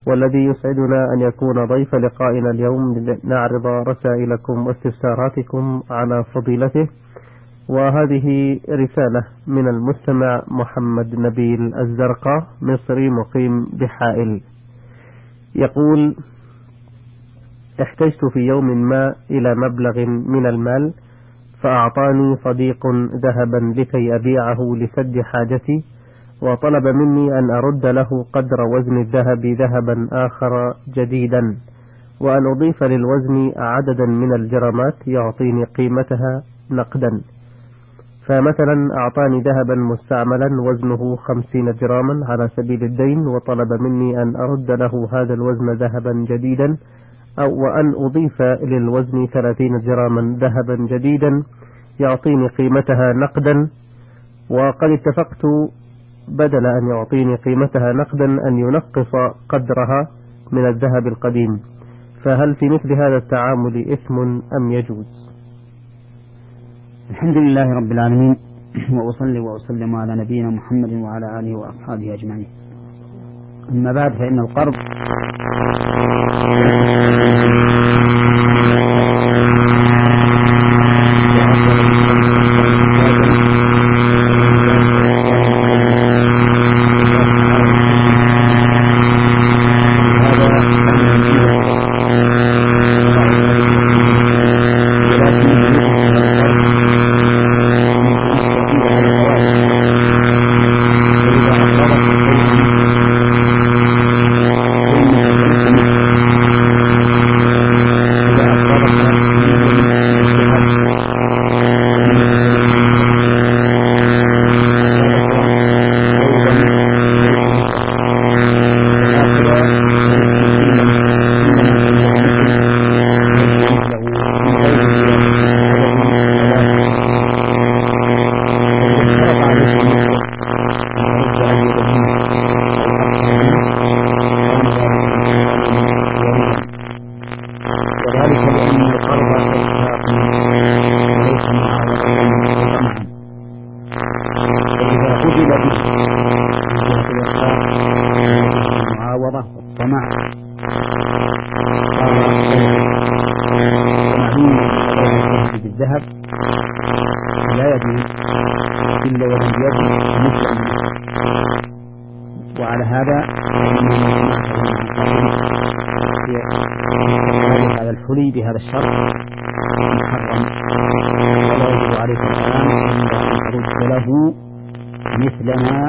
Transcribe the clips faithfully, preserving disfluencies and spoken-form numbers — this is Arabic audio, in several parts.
والذي يسعدنا أن يكون ضيف لقائنا اليوم لنعرض رسائلكم واستفساراتكم على فضيلته. وهذه رسالة من المستمع محمد نبيل الزرقاء، مصري مقيم بحائل، يقول: احتجت في يوم ما إلى مبلغ من المال، فأعطاني صديق ذهبا لكي أبيعه لسد حاجتي، وطلب مني أن أرد له قدر وزن الذهب ذهبا آخر جديدا، وأن أضيف للوزن عددا من الجرامات يعطيني قيمتها نقدا. فمثلا أعطاني ذهبا مستعملا وزنه خمسين جراما على سبيل الدين، وطلب مني أن أرد له هذا الوزن ذهبا جديدا، أو وأن أضيف للوزن ثلاثين جراما ذهبا جديدا يعطيني قيمتها نقدا. وقد اتفقت بدل أن يعطيني قيمتها نقدا أن ينقص قدرها من الذهب القديم، فهل في مثل هذا التعامل إثم أم يجوز؟ الحمد لله رب العالمين، وأصلي وأسلم على نبينا محمد وعلى آله وأصحابه أجمعين. أما بعد، فإن القرض بالذهب لا يجوز إلا واليد مثل. وعلى هذا على الحلي بهذا الشرط محرم، ولا يجب عليك الآن إلا أن ترد له مثل ما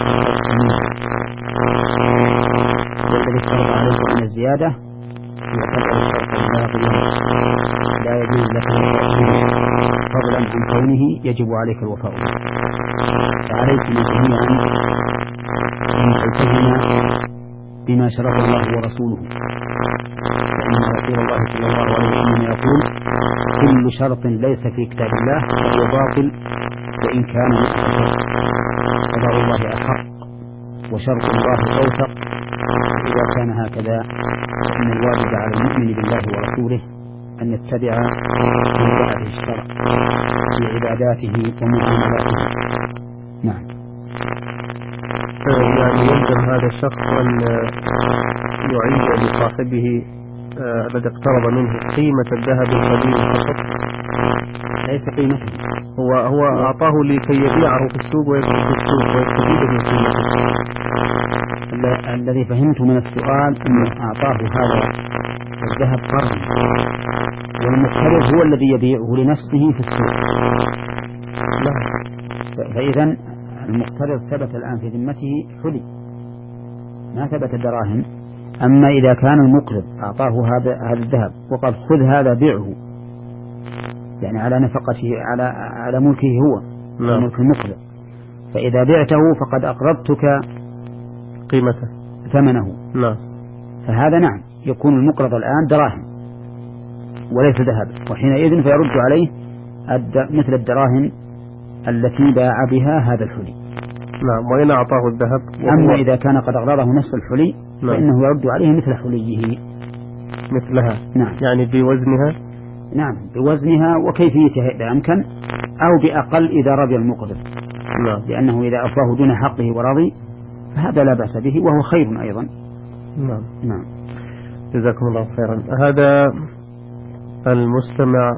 والذي اشترط عليك من الزيادة يعتبر الشرط الباطل، لا يجوز لك فضلا عن كونه يجب عليك الوفاء. فعليكم جميعا أن تلتزم بما شرع الله ورسوله، فإن رسول الله صلى الله عليه وسلم يقول: كل شرط ليس في كتاب الله فهو باطل وإن كان مستحق، قضاء الله أحق وشرط الله أوثق. إذا كان هكذا فإن الواجب على المؤمن بالله ورسوله أن يتبع من جاء به الشرع في عباداته ومعاملاته. نعم. يعني يلزم هذا الشخص أن يعيد لصاحبه الذي اقترض منه قيمة الذهب القديم فقط، ليس قيمته. هو هو أعطاه لكي يبيعه في السوق ويكسب في السوق ويستفيد من قيمته. الذي فهمت من السؤال أنه أعطاه هذا الذهب قرضا، والمقترض هو الذي يبيعه لنفسه في السوق. لا، فإذا المقترض ثبت الآن في ذمته حلي، ما ثبت دراهم. أما إذا كان المقرض أعطاه هذا هذا الذهب وقال: خذ هذا بيعه، يعني على نفقته على على ملكه هو، لا. ملك المقرض، فإذا بعته فقد أقرضتك قيمته ثمنه. لا. فهذا نعم يكون المقرض الآن دراهم وليس ذهب، وحينئذ فيرد عليه مثل الدراهم التي باع بها هذا الحلي. نعم. وإن أعطاه الذهب. أما إذا كان قد أغرضه نفس الحلي نعم. فإنه يرد عليه مثل حليه. مثلها. نعم. يعني بوزنها. نعم، بوزنها وكيفيتها إذا أمكن، أو بأقل إذا رضي المقرض. نعم. لأنه إذا أفاه دون حقه ورضي فهذا لا بأس به، وهو خير أيضا. نعم. نعم. جزاكم الله خيرا. هذا المستمع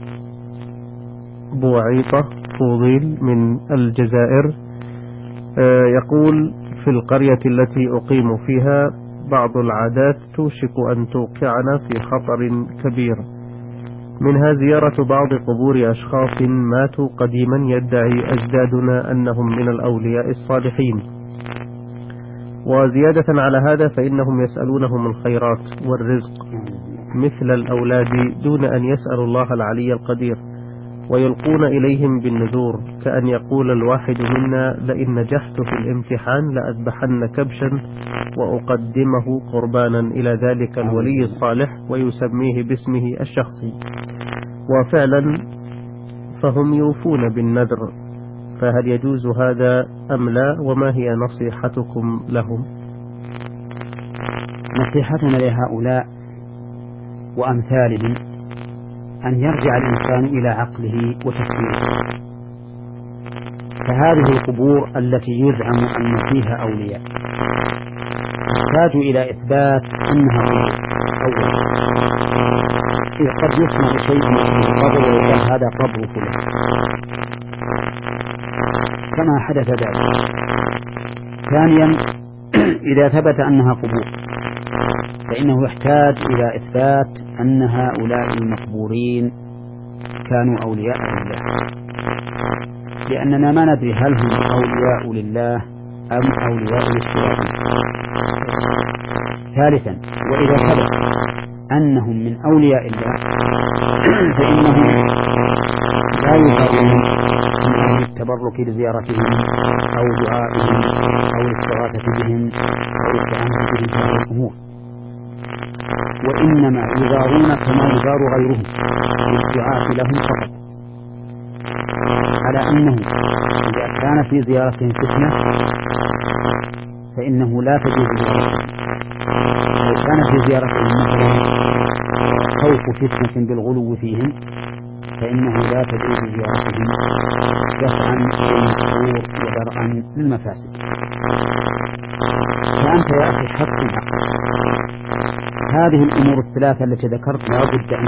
بوعيطة فوضيل من الجزائر يقول: في القرية التي أقيم فيها بعض العادات توشك أن توقعنا في خطر كبير، منها زيارة بعض قبور أشخاص ماتوا قديما يدعي أجدادنا أنهم من الأولياء الصالحين، وزيادة على هذا فإنهم يسألونهم الخيرات والرزق مثل الأولاد دون أن يسألوا الله العلي القدير، ويلقون إليهم بالنذور، كأن يقول الواحد منا: لئن نجحت في الامتحان لأذبحن كبشا وأقدمه قربانا إلى ذلك الولي الصالح ويسميه باسمه الشخصي. وفعلا فهم يوفون بالنذر، فهل يجوز هذا أم لا؟ وما هي نصيحتكم لهم؟ نصيحتنا لهؤلاء وأمثالهم أن يرجع الإنسان إلى عقله وتفكيره. فهذه القبور التي يزعم أن فيها أولياء تحتاج إلى إثبات أنها أولياء. إذ قد يسمع شيء من القبر ويقال هذا قبر فلان كما حدث ذلك. ثانيا، إذا ثبت أنها قبور فإنه يحتاج إلى إثبات أن هؤلاء المقبورين كانوا أولياء لله، لأننا ما ندري هل هم أولياء لله أم أولياء للشياطين. ثالثا، وإذا ثبت أنهم من أولياء الله فإنهم لا يفرون من أهل التبرك بزيارتهم أو دعائهم أو الاستغاثة بهم أو الاستعانة بهم في هذه الأمور، وإنما يزارون كما يزار غيرهم بالدعاء لهم فقط، على أنه إذا كان في زيارتهم فتنة فإنه لا تجوز زيارتهم. لو كان في زيارتهم مثلا خوف فتنة بالغلو فيهم فإنه لا تجوز زيارتهم دفعا للمشهور ودرءا للمفاسد. فأنت يا أخي حق حق هذه الأمور الثلاثة التي ذكرت لا بد أن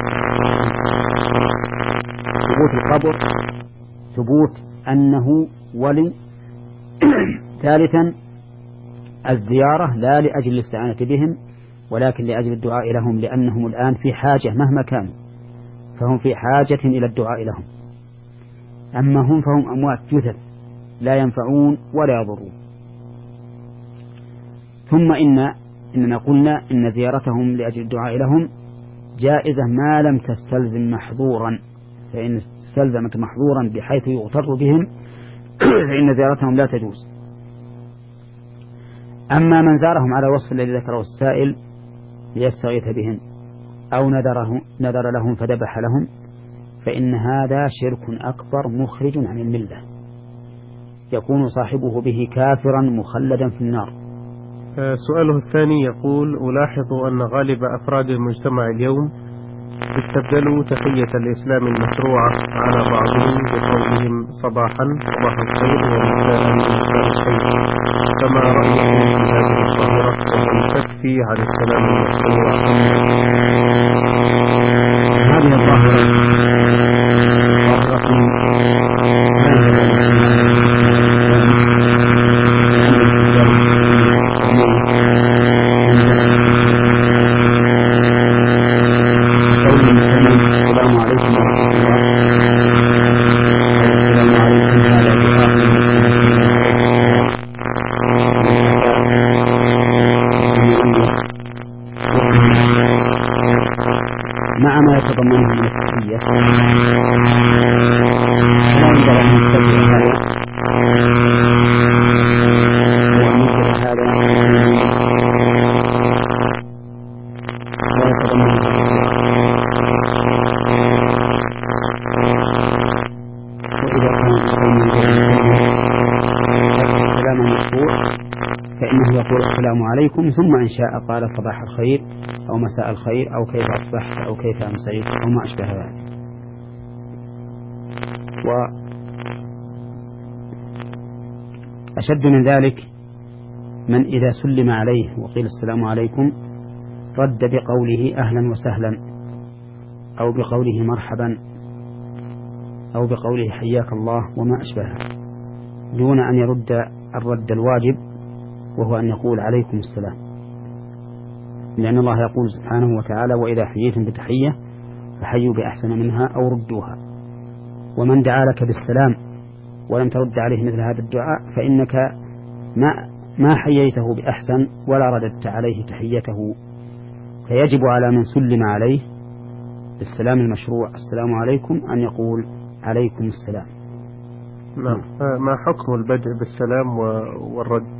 ثبوت القبر، ثبوت أنه ولي. ثالثا، الزيارة لا لأجل الاستعانة بهم ولكن لأجل الدعاء لهم، لأنهم الآن في حاجة مهما كانوا فهم في حاجة إلى الدعاء لهم. أما هم فهم أموات جثث لا ينفعون ولا يضرون. ثم إن إننا قلنا إن زيارتهم لأجل الدعاء لهم جائزة ما لم تستلزم محظورا، فإن استلزمت محظورا بحيث يغتر بهم فإن زيارتهم لا تجوز. أما من زارهم على وصف الذي ذكره السائل ليستغيث بهم أو نذره نذر لهم فذبح لهم فإن هذا شرك أكبر مخرج عن الملة، يكون صاحبه به كافرا مخلدا في النار. سؤاله الثاني يقول: ألاحظ أن غالب أفراد المجتمع اليوم استبدلوا تحية الإسلام المشروعة على بعضهم بقولهم صباحا صباح الخير ومساء مساء الخير، فما رأيكم في هذه الظاهرة وهل تكفي عن السلام المشروع؟ هذه الظاهرة مع ما يتضمنه من التحية لا ينبغي أن يستبدل هذا وأن ينكر هذا لا يتضمنه وإذا كان الكلام المشروع فإنه يقول السلام عليكم ثم إن شاء قال صباح الخير أو مساء الخير أو كيف أصبحت أو كيف أمسيت أو ما أشبه ذلك. وأشد من ذلك من إذا سلم عليه وقيل السلام عليكم رد بقوله أهلا وسهلا، أو بقوله مرحبا، أو بقوله حياك الله وما أشبهه، دون أن يرد الرد الواجب وهو أن يقول عليكم السلام، لأن الله يقول سبحانه وتعالى وإذا حييتم بتحية فحيوا بأحسن منها أو ردوها. ومن دعا لك بالسلام ولم ترد عليه مثل هذا الدعاء فإنك ما ما حييته بأحسن ولا رددت عليه تحيته. فيجب على من سلم عليه بالسلام المشروع السلام عليكم أن يقول عليكم السلام. نعم. ما حكم البدء بالسلام والرد؟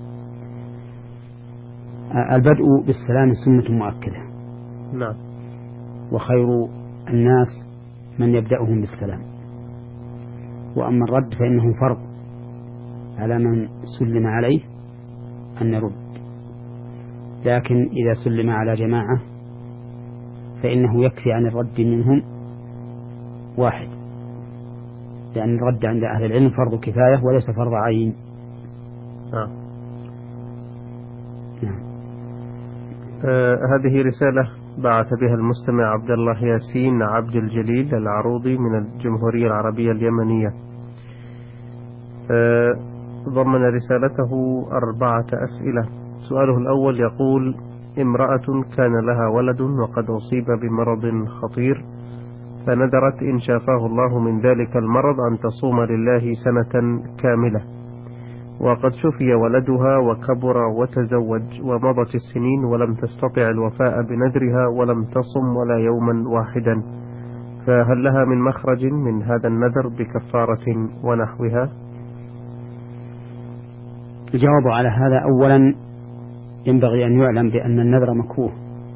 البدء بالسلام سنة مؤكدة. نعم. وخير الناس من يبدأهم بالسلام، وأما الرد فإنه فرض على من سلم عليه أن يرد، لكن إذا سلم على جماعة فإنه يكفي عن الرد منهم واحد، لأن الرد عند أهل العلم فرض كفاية وليس فرض عين. نعم. نعم. آه هذه رسالة بعث بها المستمع عبد الله ياسين عبد الجليل العروضي من الجمهورية العربية اليمنية. آه ضمن رسالته أربعة أسئلة. سؤاله الأول يقول: امرأة كان لها ولد وقد أصيب بمرض خطير، فنذرت إن شافاه الله من ذلك المرض أن تصوم لله سنة كاملة، وقد شفي ولدها وكبر وتزوج ومضت السنين ولم تستطع الوفاء بنذرها ولم تصم ولا يوما واحدا، فهل لها من مخرج من هذا النذر بكفارة ونحوها؟ الجواب على هذا: أولا ينبغي أن يعلم بأن النذر مكروه،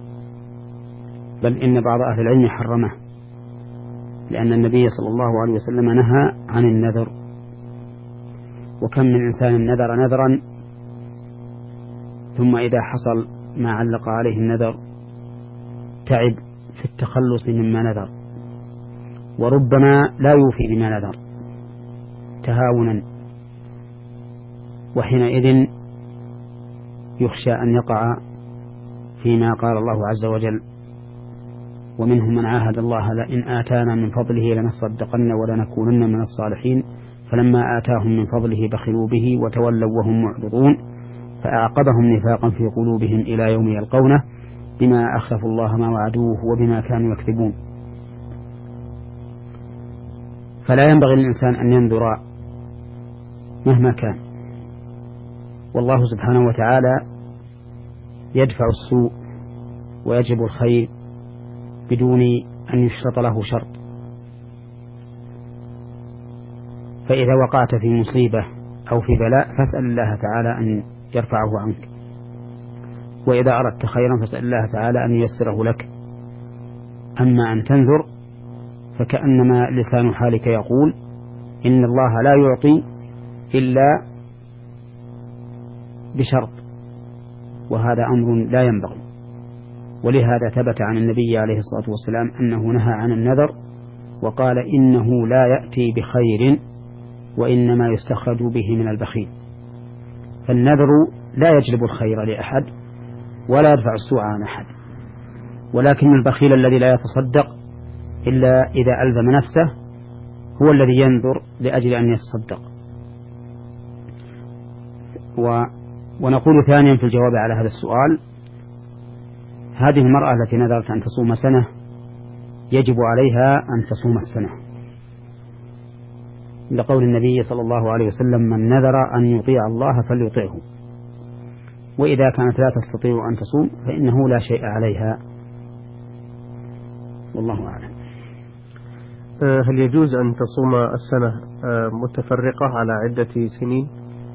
بل إن بعض أهل العلم حرمه، لأن النبي صلى الله عليه وسلم نهى عن النذر. وكم من إنسان نذر نذرا ثم إذا حصل ما علق عليه النذر تعب في التخلص مما نذر، وربما لا يوفي بما نذر تهاونا، وحينئذ يخشى أن يقع فيما قال الله عز وجل: ومنهم من عاهد الله لئن آتانا من فضله لنصدقن ولنكونن من الصالحين فلما آتاهم من فضله بخلوا به وتولوا وهم معرضون فأعقبهم نفاقا في قلوبهم إلى يوم يلقونه بما أخلفوا الله ما وعدوه وبما كانوا يكذبون. فلا ينبغي للإنسان أن ينذر مهما كان، والله سبحانه وتعالى يدفع السوء ويجب الخير بدون أن يشرط له شرط. فإذا وقعت في مصيبة أو في بلاء فاسأل الله تعالى أن يرفعه عنك، وإذا أردت خيرا فاسأل الله تعالى أن ييسره لك. أما أن تنذر فكأنما لسان حالك يقول إن الله لا يعطي إلا بشرط، وهذا أمر لا ينبغي. ولهذا ثبت عن النبي عليه الصلاة والسلام أنه نهى عن النذر وقال إنه لا يأتي بخير وإنما يستخرج به من البخيل. فالنذر لا يجلب الخير لأحد ولا يدفع السوء عن أحد، ولكن البخيل الذي لا يتصدق إلا إذا ألزم نفسه هو الذي ينذر لأجل أن يتصدق. و ونقول ثانيا في الجواب على هذا السؤال: هذه المرأة التي نذرت أن تصوم سنة يجب عليها أن تصوم السنة، لقول النبي صلى الله عليه وسلم: من نذر أن يطيع الله فليطيعه، وإذا كانت لا تستطيع أن تصوم فإنه لا شيء عليها، والله أعلم. هل يجوز أن تصوم السنة متفرقة على عدة سنين؟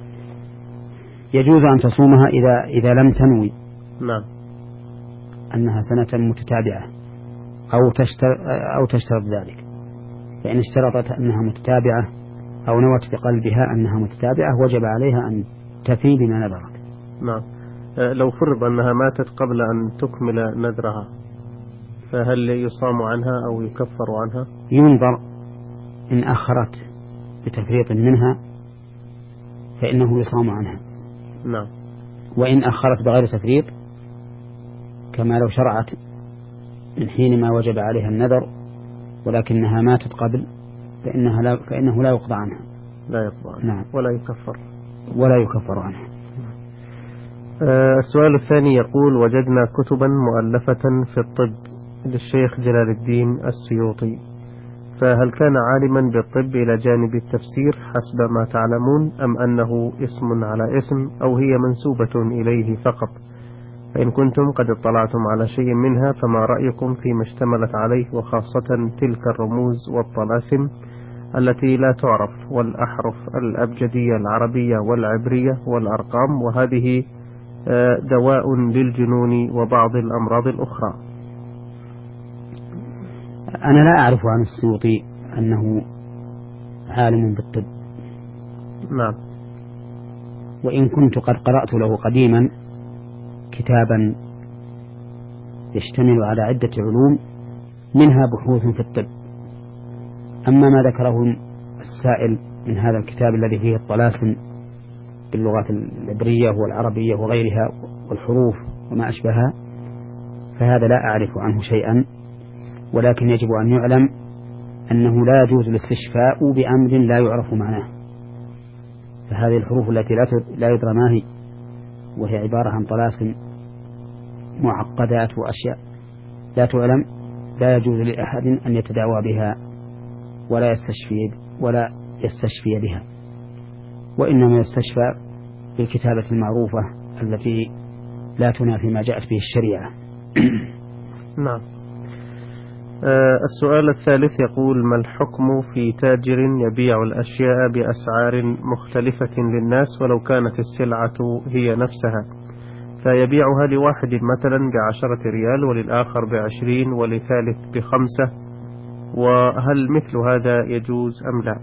يجوز أن تصومها إذا إذا لم تنوي نعم أنها سنة متتابعة أو تشترط أو تشترط ذلك. فإن اشترطت أنها متتابعة أو نوت بقلبها أنها متتابعة وجب عليها أن تفي بما نذرت. نعم. لو فرض أنها ماتت قبل أن تكمل نذرها فهل يصام عنها أو يكفر عنها؟ ينظر، إن أخرت بتفريط منها فإنه يصام عنها. نعم. وإن أخرت بغير تفريط كما لو شرعت من حين ما وجب عليها النذر ولكنها ماتت قبل فإنها لا فإنه لا يقضى عنها لا يقضى عنها نعم. ولا يكفر ولا يكفر عنها. آه السؤال الثاني يقول: وجدنا كتبا مؤلفة في الطب للشيخ جلال الدين السيوطي، فهل كان عالما بالطب إلى جانب التفسير حسب ما تعلمون، أم أنه اسم على اسم، أو هي منسوبة إليه فقط؟ فإن كنتم قد اطلعتم على شيء منها فما رأيكم فيما اشتملت عليه، وخاصة تلك الرموز والطلاسم التي لا تعرف، والأحرف الأبجدية العربية والعبرية والأرقام، وهذه دواء للجنون وبعض الأمراض الأخرى. أنا لا أعرف عن السيوطي أنه عالم بالطب. نعم. وإن كنت قد قرأت له قديما كتابا يشتمل على عدة علوم منها بحوث في الطب. أما ما ذكره السائل من هذا الكتاب الذي فيه الطلاسم باللغات العبرية والعربية وغيرها والحروف وما أشبهها فهذا لا أعرف عنه شيئا، ولكن يجب أن يعلم أنه لا يجوز الاستشفاء بأمر لا يعرف معناه. فهذه الحروف التي لا يدرى ما هي وهي عبارة عن طلاسم معقدات وأشياء لا تعلم لا يجوز لأحد أن يتداوى بها ولا يستشفي ولا يستشفي بها، وإنما يستشفى بالكتابة المعروفة التي لا تنافي ما جاءت به الشريعة. نعم. آه السؤال الثالث يقول: ما الحكم في تاجر يبيع الأشياء بأسعار مختلفة للناس ولو كانت السلعة هي نفسها، فيبيعها لواحد مثلا بعشرة ريال وللآخر بعشرين ولثالث بخمسة، وهل مثل هذا يجوز أم لا؟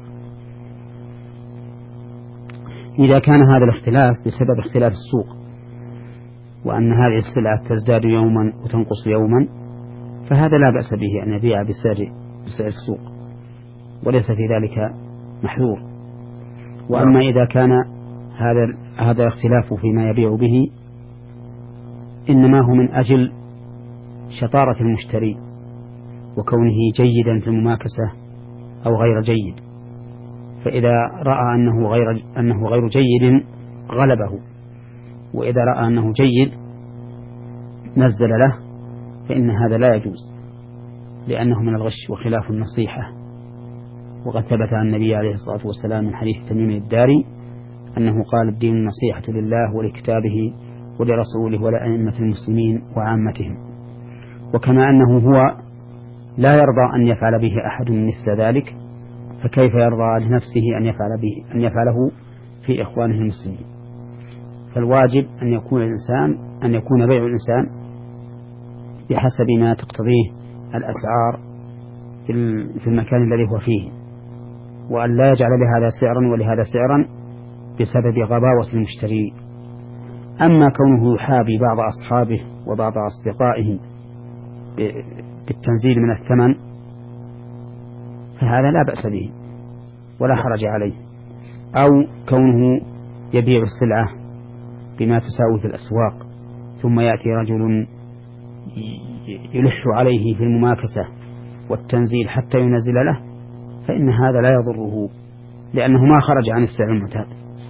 إذا كان هذا الاختلاف بسبب اختلاف السوق وأن هذه السلعة تزداد يوما وتنقص يوما فهذا لا بأس به أن يبيع بسعر بسعر السوق وليس في ذلك محذور. وأما إذا كان هذا هذا الاختلاف فيما يبيع به إنما هو من أجل شطارة المشتري وكونه جيدا في المماكسة أو غير جيد، فإذا رأى أنه غير أنه غير جيد غلبه، وإذا رأى أنه جيد نزل له، فإن هذا لا يجوز لأنه من الغش وخلاف النصيحة. وقد ثبت عن النبي عليه الصلاة والسلام من حديث تميم الداري أنه قال: الدين النصيحة لله ولكتابه ولرسوله ولأئمة المسلمين وعامتهم. وكما أنه هو لا يرضى أن يفعل به أحد مثل ذلك، فكيف يرضى لنفسه أن يفعل به أن يفعله في إخوانه المسلمين؟ فالواجب أن يكون الإنسان أن يكون بيع الإنسان بحسب ما تقتضيه الأسعار في المكان الذي هو فيه، وأن لا يجعل لهذا سعرا ولهذا سعرا بسبب غباوة المشتري. أما كونه يحابي بعض أصحابه وبعض أصدقائه بالتنزيل من الثمن فهذا لا بأس به ولا حرج عليه، أو كونه يبيع السلعة بما تساوي في الأسواق ثم يأتي رجل يلح عليه في المماكسة والتنزيل حتى ينزل له، فإن هذا لا يضره لأنه ما خرج عن السعر المعتاد.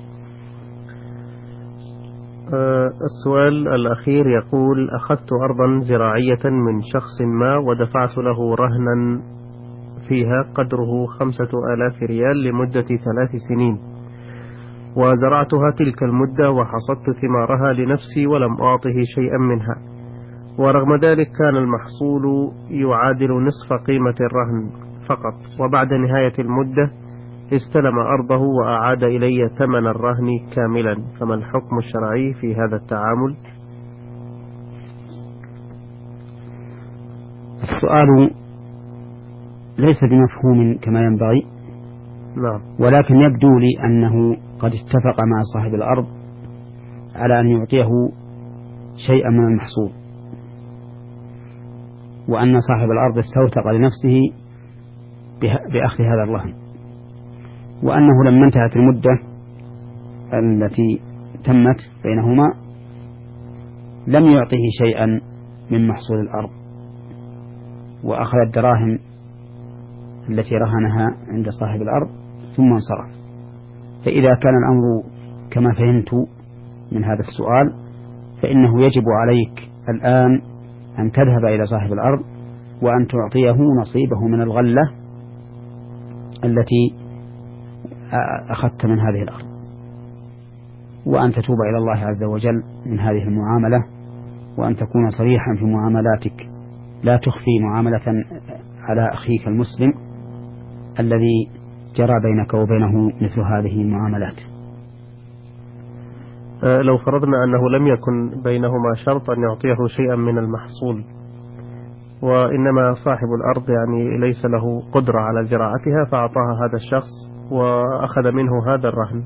أه السؤال الأخير يقول: أخذت أرضا زراعية من شخص ما ودفعت له رهنا فيها قدره خمسة آلاف ريال لمدة ثلاث سنين، وزرعتها تلك المدة وحصدت ثمارها لنفسي ولم أعطه شيئا منها، ورغم ذلك كان المحصول يعادل نصف قيمة الرهن فقط، وبعد نهاية المدة استلم أرضه وأعاد إلي ثمن الرهن كاملا، فما الحكم الشرعي في هذا التعامل؟ السؤال ليس بمفهوم كما ينبغي، نعم. ولكن يبدو لي أنه قد اتفق مع صاحب الأرض على أن يعطيه شيئا من المحصول، وأن صاحب الأرض استوثق لنفسه بأخذ هذا الرهن، وأنه لما انتهت المدة التي تمت بينهما لم يعطه شيئا من محصول الأرض وأخذ الدراهم التي رهنها عند صاحب الأرض ثم انصرف، فإذا كان الأمر كما فهمت من هذا السؤال فإنه يجب عليك الآن أن تذهب إلى صاحب الأرض وأن تعطيه نصيبه من الغلة التي أخذت من هذه الأرض، وأن تتوب إلى الله عز وجل من هذه المعاملة، وأن تكون صريحا في معاملاتك، لا تخفي معاملة على أخيك المسلم الذي جرى بينك وبينه مثل هذه المعاملات. لو فرضنا أنه لم يكن بينهما شرط أن يعطيه شيئا من المحصول، وإنما صاحب الأرض يعني ليس له قدرة على زراعتها فأعطاها هذا الشخص وأخذ منه هذا الرهن،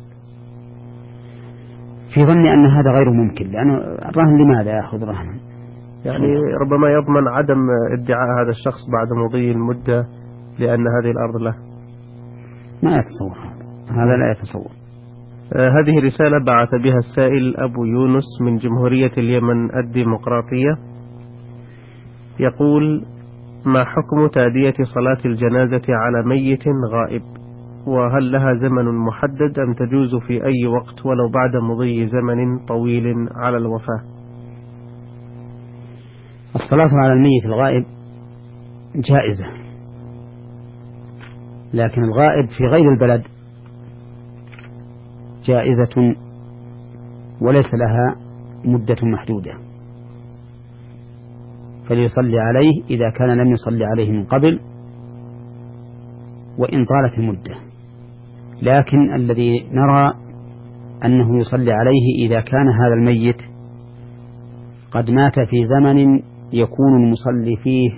في ظني أن هذا غير ممكن، لأن الرهن لماذا يأخذ رهنا؟ يعني ربما يضمن عدم ادعاء هذا الشخص بعد مضي المدة لأن هذه الأرض له. ما يتصور هذا، لا يتصور. آه هذه رسالة بعث بها السائل أبو يونس من جمهورية اليمن الديمقراطية، يقول: ما حكم تأدية صلاة الجنازة على ميت غائب؟ وهل لها زمن محدد أم تجوز في أي وقت ولو بعد مضي زمن طويل على الوفاة؟ الصلاة على الميت الغائب جائزة، لكن الغائب في غير البلد جائزة وليس لها مدة محدودة، فليصلي عليه إذا كان لم يصلي عليه من قبل وإن طالت المدة، لكن الذي نرى أنه يصلي عليه إذا كان هذا الميت قد مات في زمن يكون المصلي فيه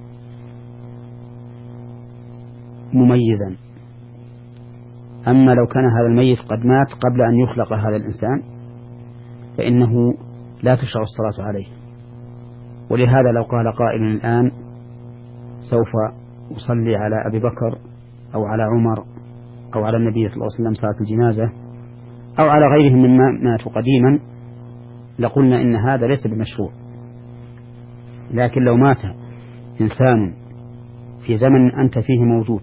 مميزا. أما لو كان هذا الميت قد مات قبل أن يخلق هذا الإنسان فإنه لا تشرع الصلاة عليه. ولهذا لو قال قائل الآن سوف أصلي على أبي بكر أو على عمر أو على النبي صلى الله عليه وسلم صلاة الجنازة أو على غيرهم مما ماتوا قديما لقلنا إن هذا ليس بمشروع. لكن لو مات إنسان في زمن أنت فيه موجود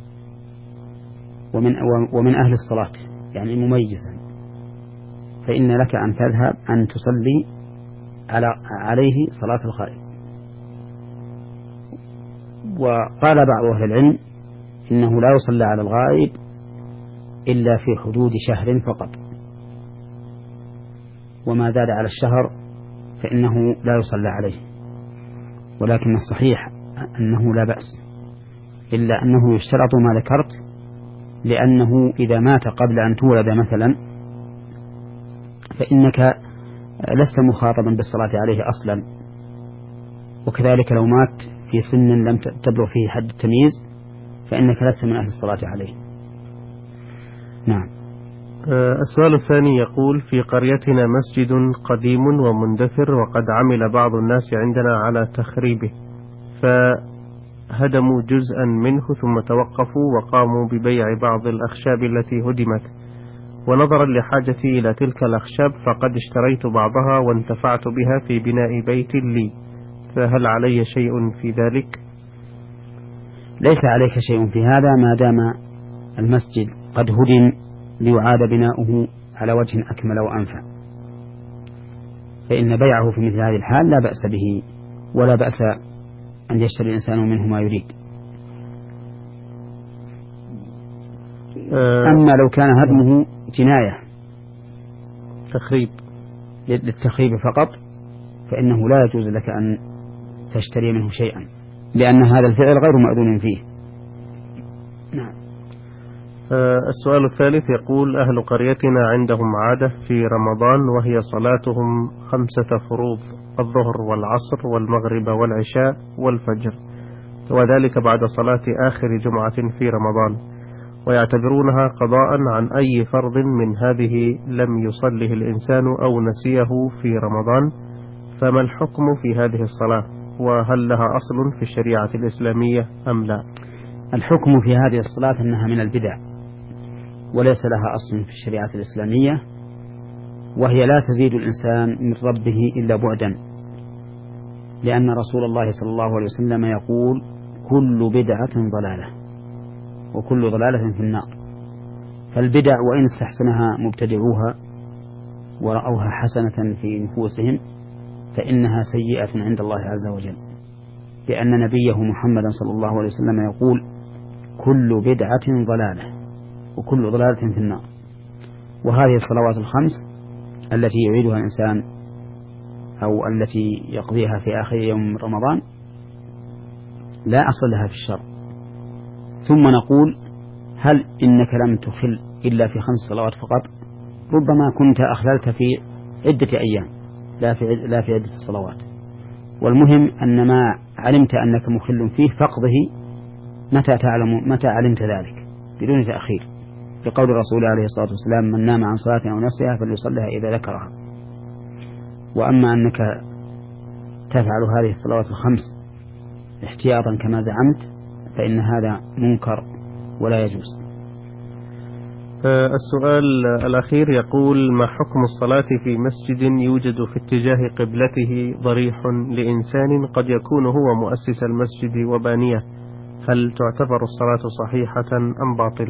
ومن, ومن أهل الصلاة يعني مميزا، فإن لك أن تذهب أن تصلي على عليه صلاة الغائب. وقال بعض أهل العلم إنه لا يصلى على الغائب إلا في حدود شهر فقط، وما زاد على الشهر فإنه لا يصلى عليه. ولكن الصحيح أنه لا بأس، إلا أنه يشترط ما ذكرت، لأنه إذا مات قبل أن تولد مثلا فإنك لست مخاطبا بالصلاة عليه أصلا، وكذلك لو مات في سن لم تبلغ فيه حد التمييز فإنك لست من أهل الصلاة عليه. نعم. السؤال الثاني يقول: في قريتنا مسجد قديم ومندثر وقد عمل بعض الناس عندنا على تخريبه، فهدموا جزءا منه ثم توقفوا وقاموا ببيع بعض الأخشاب التي هدمت، ونظرا لحاجتي إلى تلك الأخشاب فقد اشتريت بعضها وانتفعت بها في بناء بيت لي، فهل علي شيء في ذلك؟ ليس عليك شيء في هذا ما دام المسجد قد هدم ليعاد بناؤه على وجه أكمل وأنفع، فإن بيعه في مثل هذه الحال لا بأس به، ولا بأس أن يشتري الإنسان منه ما يريد. أما لو كان هدمه جناية تخريب للتخريب فقط فإنه لا يجوز لك أن تشتري منه شيئا، لأن هذا الفعل غير مأذون فيه. نعم. السؤال الثالث يقول: أهل قريتنا عندهم عادة في رمضان وهي صلاتهم خمسة فروض: الظهر والعصر والمغرب والعشاء والفجر، وذلك بعد صلاة آخر جمعة في رمضان، ويعتبرونها قضاء عن أي فرض من هذه لم يصله الإنسان أو نسيه في رمضان، فما الحكم في هذه الصلاة؟ وهل لها أصل في الشريعة الإسلامية أم لا؟ الحكم في هذه الصلاة أنها من البدع وليس لها أصل في الشريعة الإسلامية، وهي لا تزيد الإنسان من ربه إلا بعدا، لأن رسول الله صلى الله عليه وسلم يقول كل بدعة ضلالة وكل ضلالة في النار. فالبدع وإن استحسنها مبتدعوها ورأوها حسنة في نفوسهم فإنها سيئة عند الله عز وجل، لأن نبيه محمدا صلى الله عليه وسلم يقول كل بدعة ضلالة وكل ضلالة في النار. وهذه الصلوات الخمس التي يعيدها الإنسان أو التي يقضيها في آخر يوم من رمضان لا أصل لها في الشرع. ثم نقول هل إنك لم تخل إلا في خمس صلوات فقط؟ ربما كنت أخللت في عدة أيام لا في لا في عدة صلوات. والمهم أن ما علمت أنك مخل فيه فقضه متى تعلم متى علمت ذلك بدون تأخير، لقول الرسول عليه الصلاة والسلام من نام عن صلاة أو نسيها فليصلها إذا ذكرها. وأما أنك تفعل هذه الصلوات الخمس احتياطا كما زعمت فإن هذا منكر ولا يجوز. السؤال الأخير يقول ما حكم الصلاة في مسجد يوجد في اتجاه قبلته ضريح لإنسان قد يكون هو مؤسس المسجد وبانيه، هل تعتبر الصلاة صحيحة أم باطلة؟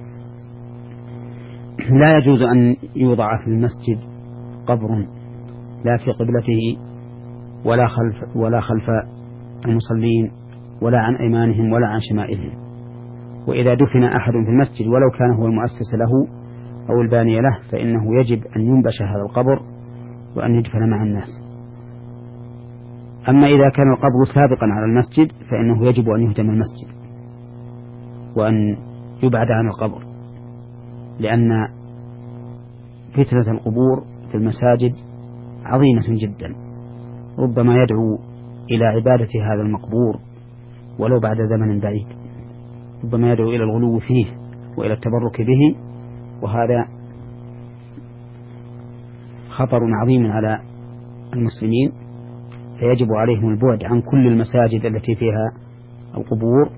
لا يجوز أن يوضع في المسجد قبر لا في قبلته ولا خلف ولا خلف المصلين ولا عن أيمانهم ولا عن شمائلهم. وإذا دفن أحد في المسجد ولو كان هو المؤسس له أو الباني له فإنه يجب أن ينبش هذا القبر وأن يدفن مع الناس. أما إذا كان القبر سابقا على المسجد فإنه يجب أن يهدم المسجد وأن يبعد عن القبر، لأن فتنة القبور في المساجد عظيمة جدا، ربما يدعو إلى عبادة هذا المقبور ولو بعد زمن بعيد، ربما يدعو إلى الغلو فيه وإلى التبرك به، وهذا خطر عظيم على المسلمين، فيجب عليهم البعد عن كل المساجد التي فيها القبور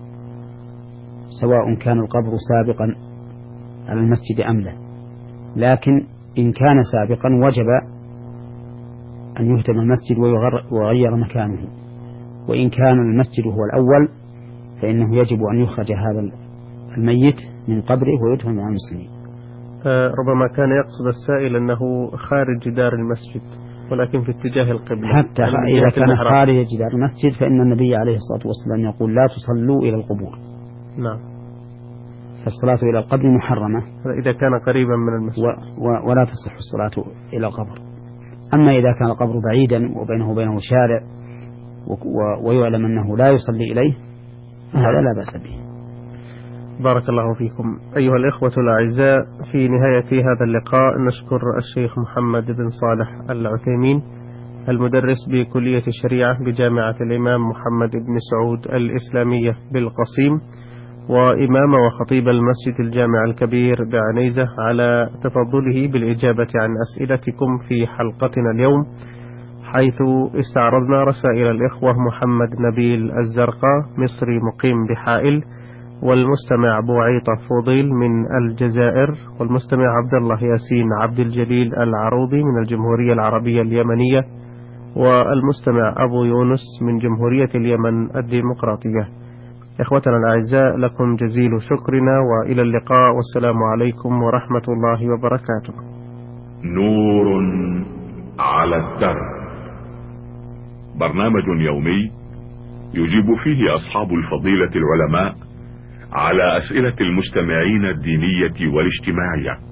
سواء كان القبر سابقا على المسجد أم لا. لكن إن كان سابقا وجب أن يهدم المسجد ويغير مكانه، وإن كان المسجد هو الأول فإنه يجب أن يخرج هذا الميت من قبره ويدفن مع المسلمين. آه ربما كان يقصد السائل أنه خارج جدار المسجد ولكن في اتجاه القبلة، حتى إذا كان خارج جدار المسجد فإن النبي عليه الصلاة والسلام يقول لا تصلوا إلى القبور. نعم. فالصلاة إلى القبر محرمة إذا كان قريبا من المسجد، و و ولا تصح الصلاة إلى القبر. أما إذا كان القبر بعيدا وبينه وبينه شارع ويعلم أنه لا يصلي إليه فهذا لا بأس به. بارك الله فيكم. أيها الإخوة الأعزاء، في نهاية هذا اللقاء نشكر الشيخ محمد بن صالح العثيمين المدرس بكلية الشريعة بجامعة الإمام محمد بن سعود الإسلامية بالقصيم، وإمام وخطيب المسجد الجامع الكبير بعنيزة، على تفضله بالإجابة عن أسئلتكم في حلقتنا اليوم، حيث استعرضنا رسائل الإخوة محمد نبيل الزرقاء مصري مقيم بحائل، والمستمع بوعيطة فضيل من الجزائر، والمستمع عبد الله ياسين عبد الجليل العروضي من الجمهورية العربية اليمنية، والمستمع أبو يونس من جمهورية اليمن الديمقراطية. إخوتنا الأعزاء، لكم جزيل شكرنا وإلى اللقاء، والسلام عليكم ورحمة الله وبركاته. نور على الدرب، برنامج يومي يجيب فيه أصحاب الفضيلة العلماء على أسئلة المستمعين الدينية والاجتماعية.